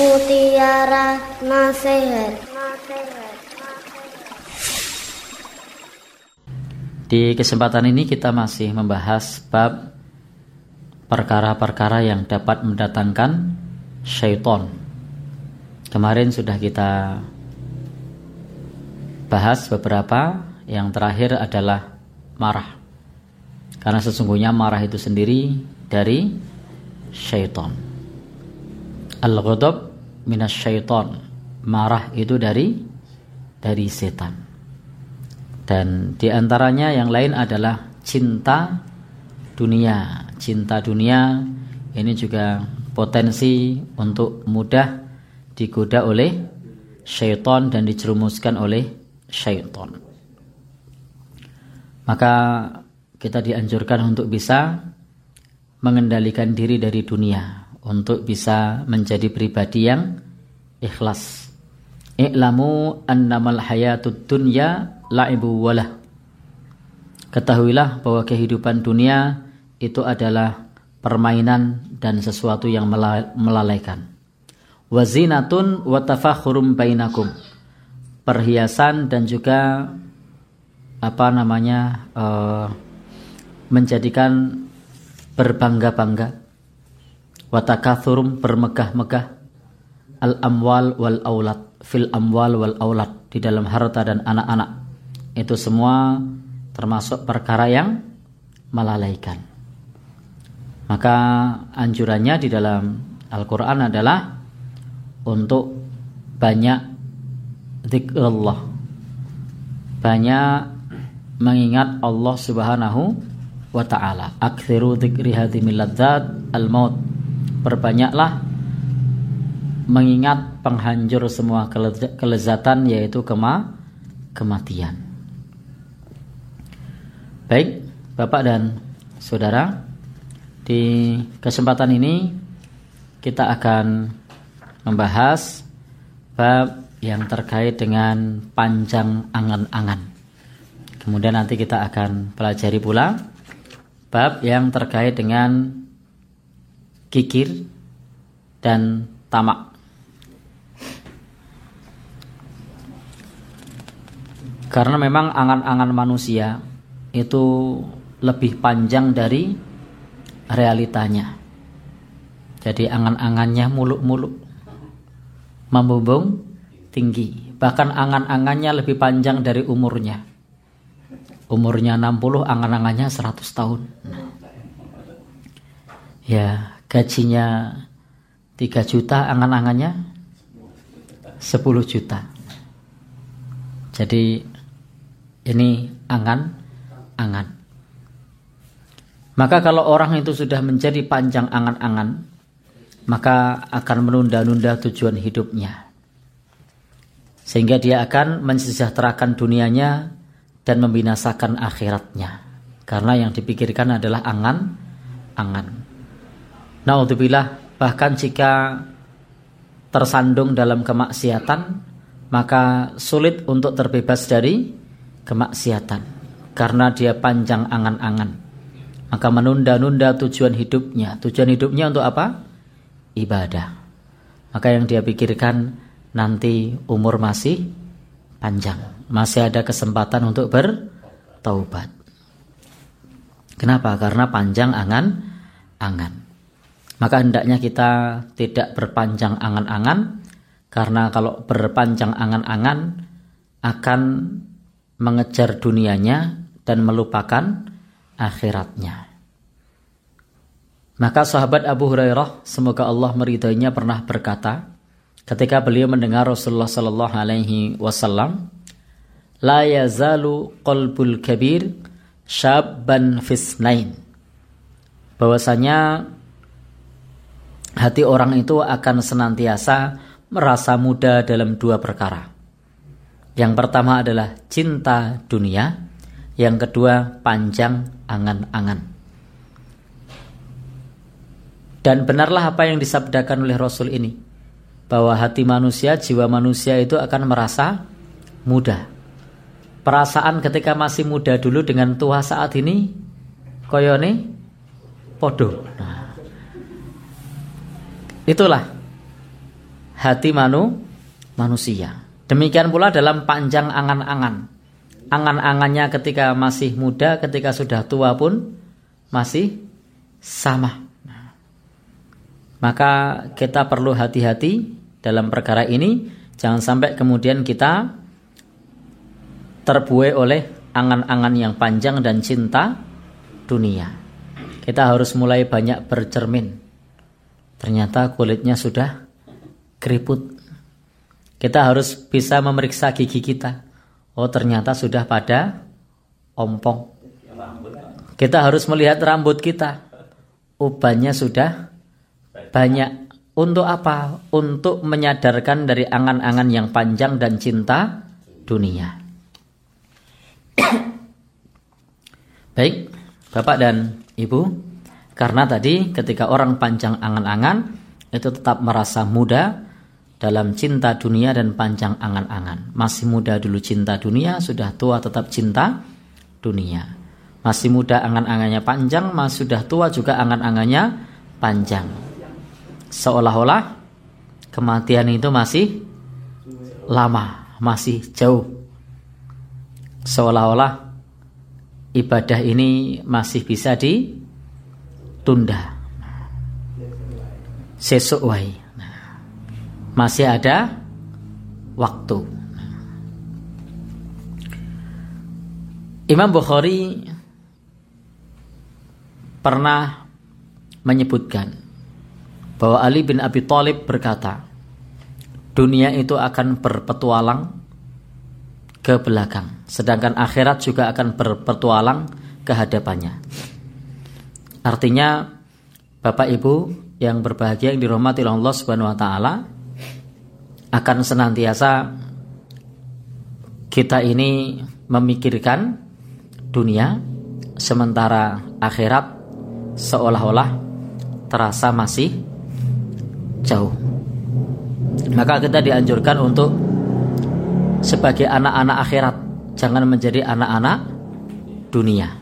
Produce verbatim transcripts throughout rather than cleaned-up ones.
Mutiara Nasihat. Di kesempatan ini kita masih membahas bab perkara-perkara yang dapat mendatangkan syaitan. Kemarin sudah kita bahas beberapa, yang terakhir adalah marah. Karena sesungguhnya marah itu sendiri dari syaitan. Al-ghadab minas syaitan. Marah itu dari dari setan. Dan diantaranya yang lain adalah cinta dunia. Cinta dunia ini juga potensi untuk mudah digoda oleh syaitan dan dijerumuskan oleh syaitan. Maka kita dianjurkan untuk bisa mengendalikan diri dari dunia, untuk bisa menjadi pribadi yang ikhlas. I'lamu annamal hayatud dunya la'ibu walah. Ketahuilah bahwa kehidupan dunia itu adalah permainan dan sesuatu yang melalaikan. Wazinatun wa tafakhurum bainakum. Perhiasan dan juga apa namanya uh, menjadikan berbangga-bangga. Wa takatsurum, bermegah-megah. Al amwal wal aulad, fil amwal wal aulad, di dalam harta dan anak-anak. Itu semua termasuk perkara yang melalaikan. Maka anjurannya di dalam Al-Qur'an adalah untuk banyak zikrullah, banyak mengingat Allah Subhanahu wa ta'ala. Aktsiru dzikri hadhimil ladzat al-maut. Perbanyaklah mengingat penghancur semua kelezatan, yaitu kema kematian. Baik, Bapak dan Saudara, di kesempatan ini kita akan membahas bab yang terkait dengan panjang angan-angan. Kemudian nanti kita akan pelajari pula bab yang terkait dengan kikir dan tamak. Karena memang angan-angan manusia itu lebih panjang dari realitanya. Jadi angan-angannya muluk-muluk, membumbung tinggi. Bahkan angan-angannya lebih panjang dari umurnya. Umurnya enam puluh, angan-angannya seratus tahun. Ya, gajinya tiga juta, angan-angannya sepuluh juta. Jadi ini angan-angan. Maka kalau orang itu sudah menjadi panjang angan-angan, maka akan menunda-nunda tujuan hidupnya. Sehingga dia akan mensejahterakan dunianya dan membinasakan akhiratnya. Karena yang dipikirkan adalah angan-angan. Na'udzubillah, bahkan jika tersandung dalam kemaksiatan, maka sulit untuk terbebas dari kemaksiatan. Karena dia panjang angan-angan. Maka menunda-nunda tujuan hidupnya. Tujuan hidupnya untuk apa? Ibadah. Maka yang dia pikirkan, nanti umur masih panjang, masih ada kesempatan untuk bertaubat. Kenapa? Karena panjang angan-angan. Maka hendaknya kita tidak berpanjang angan-angan, karena kalau berpanjang angan-angan akan mengejar dunianya dan melupakan akhiratnya. Maka sahabat Abu Hurairah, semoga Allah meridainya, pernah berkata ketika beliau mendengar Rasulullah sallallahu alaihi wasallam, la yazalu qalbul kabir syabban fisnain, bahwasanya hati orang itu akan senantiasa merasa muda dalam dua perkara. Yang pertama adalah cinta dunia, yang kedua panjang angan-angan. Dan benarlah apa yang disabdakan oleh Rasul ini, bahwa hati manusia, jiwa manusia itu akan merasa muda. Perasaan ketika masih muda dulu dengan tua saat ini koyone podo. Nah, itulah hati manu, manusia. Demikian pula dalam panjang angan-angan. Angan-angannya ketika masih muda, ketika sudah tua pun masih sama. Maka kita perlu hati-hati dalam perkara ini. Jangan sampai kemudian kita terbuai oleh angan-angan yang panjang dan cinta dunia. Kita harus mulai banyak bercermin. Ternyata kulitnya sudah keriput. Kita harus bisa memeriksa gigi kita. Oh, ternyata sudah pada ompong. Kita harus melihat rambut kita. Ubannya sudah banyak. Untuk apa? Untuk menyadarkan dari angan-angan yang panjang dan cinta dunia. Baik, Bapak dan Ibu, karena tadi ketika orang panjang angan-angan itu tetap merasa muda dalam cinta dunia dan panjang angan-angan. Masih muda dulu cinta dunia, sudah tua tetap cinta dunia. Masih muda angan-angannya panjang, masih sudah tua juga angan-angannya panjang. Seolah-olah kematian itu masih lama, masih jauh. Seolah-olah ibadah ini masih bisa ditunda. Sesuk wae. Masih ada waktu. Imam Bukhari pernah menyebutkan bahwa Ali bin Abi Thalib berkata, dunia itu akan berpetualang ke belakang, sedangkan akhirat juga akan berpetualang ke hadapannya. Artinya, Bapak Ibu yang berbahagia yang dirahmati oleh Allah Subhanahu wa taala, akan senantiasa kita ini memikirkan dunia, sementara akhirat seolah-olah terasa masih jauh. Maka kita dianjurkan untuk sebagai anak-anak akhirat, jangan menjadi anak-anak dunia.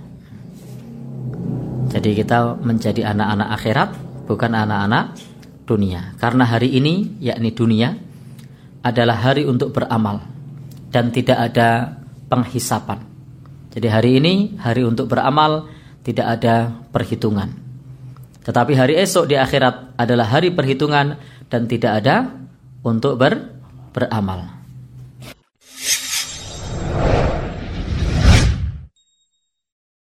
Jadi kita menjadi anak-anak akhirat, bukan anak-anak dunia. Karena hari ini, yakni dunia, adalah hari untuk beramal dan tidak ada penghisapan. Jadi hari ini hari untuk beramal, tidak ada perhitungan. Tetapi hari esok di akhirat adalah hari perhitungan dan tidak ada untuk ber, beramal.